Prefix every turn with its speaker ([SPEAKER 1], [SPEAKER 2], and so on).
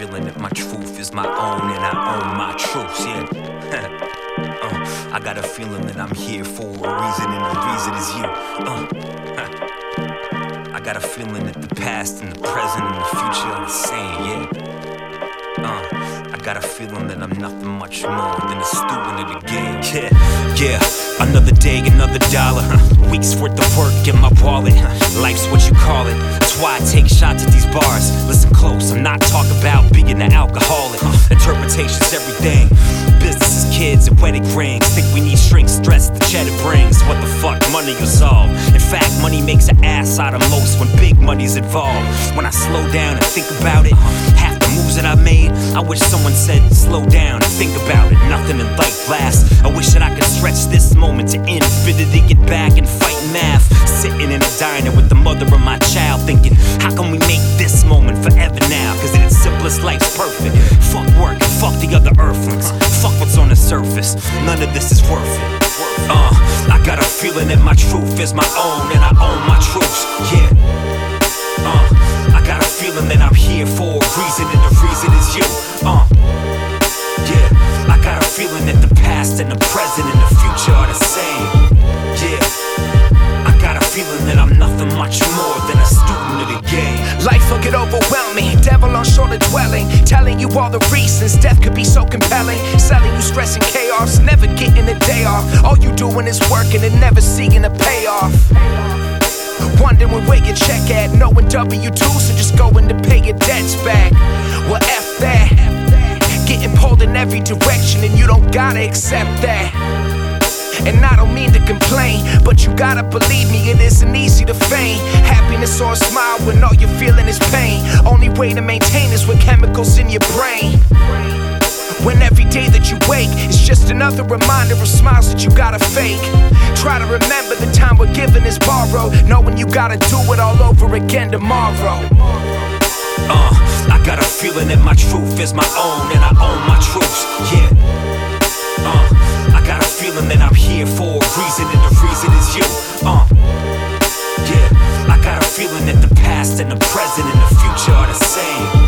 [SPEAKER 1] feeling that my truth is my own and I own my truths, yeah. I got a feeling that I'm here for a reason and the reason is you. I got a feeling that the past and the present and the future are the same, yeah. I got a feeling that I'm nothing much more than a student of the game. Yeah, another day, another dollar. Weeks worth of work in my wallet. Life's what you call it. That's why I take shots at these bars. Listen close, I'm not talking about being an alcoholic. Interpretation's everything. Businesses, kids, and wedding rings. Think we need shrinks, stress, the cheddar brings. What the fuck, money will solve. In fact, money makes an ass out of most when big money's involved. When I slow down and think about it, half the moves that I made, I wish someone said, slow down and think about it. Nothing in life lasts. I wish that I could stretch this moment to infinity, get back and fight math. Sitting in a diner with the mother of my child, thinking, how can we make this moment forever now? Cause in its simplest, life's perfect. Fuck work and fuck the other earthlings. Fuck what's on the surface, none of this is worth it. I got a feeling that my truth is my own and I own my truths, yeah. I got a feeling that I'm here for a reason and the reason is you. Yeah, I got a feeling that the past and the present and the future are the same. Yeah, I got a feeling that I'm nothing much more than a student of the game.
[SPEAKER 2] Life will get overwhelming, devil on shoulder dwelling, telling you all the reasons death could be so compelling, selling you stress and chaos, never getting a day off. All you doing is working and never seeing a payoff. Wondering where your check at, knowing W2, so just going to pay your debts back. Well, F that, getting pulled in every direction and you don't gotta accept that. And I don't mean to complain, but you gotta believe me, it isn't easy to feign happiness or a smile when all you're feeling is pain. Only way to maintain is with chemicals in your brain. When every day that you wake is just another reminder of smiles that you gotta fake. Try to remember the time we're given is borrowed, knowing you gotta do it all over again tomorrow.
[SPEAKER 1] I got a feeling that my truth is my own and I own my truths, yeah. I got a feeling that I'm here for a reason and the reason is you. Yeah, I got a feeling that the past and the present and the future are the same.